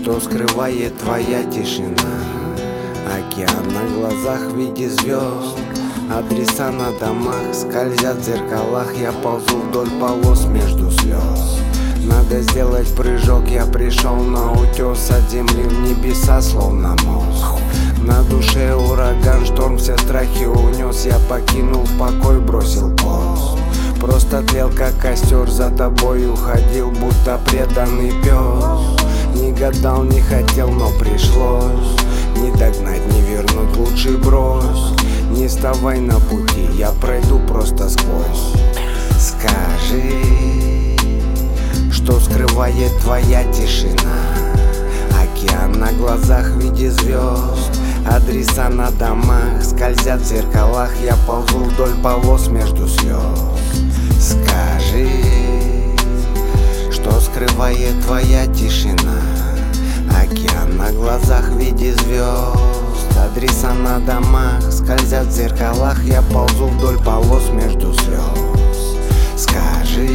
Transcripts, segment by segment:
Что скрывает твоя тишина? Океан на глазах в виде звезд. Адреса на домах скользят в зеркалах. Я ползу вдоль полос между слез. Надо сделать прыжок, я пришел на утес. От земли в небеса, словно мост. На душе ураган, шторм, все страхи унес. Я покинул покой, бросил пост. Просто тлел, как костер, за тобой уходил, будто преданный пес. Не гадал, не хотел, но пришлось. Не догнать, не вернуть, лучше брось. Не вставай на пути, я пройду просто сквозь. Скажи, что скрывает твоя тишина? Океан на глазах в виде звезд. Адреса на домах скользят в зеркалах. Я ползу вдоль полос между слез. Скажи, что скрывает твоя тишина? Океан на глазах в виде звезд. Адреса на домах скользят в зеркалах. Я ползу вдоль полос между слез. Скажи,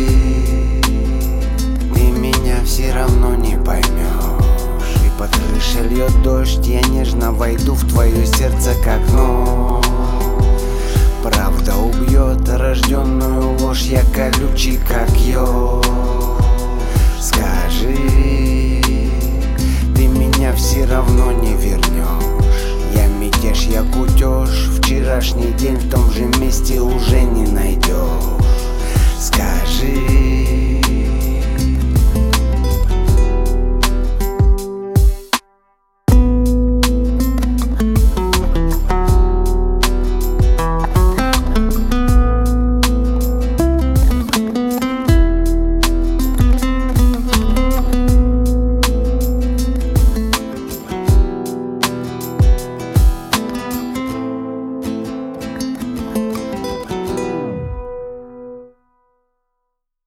ты меня все равно не поймешь. И под крышей льет дождь, я нежно войду в твое сердце как нож. Правда убьет рожденную ложь, я колючий как йод. Скажи, ты меня все равно не вернешь. Я мятеж, я кутеж. Вчерашний день в том же месте уже не найдешь. Скажи,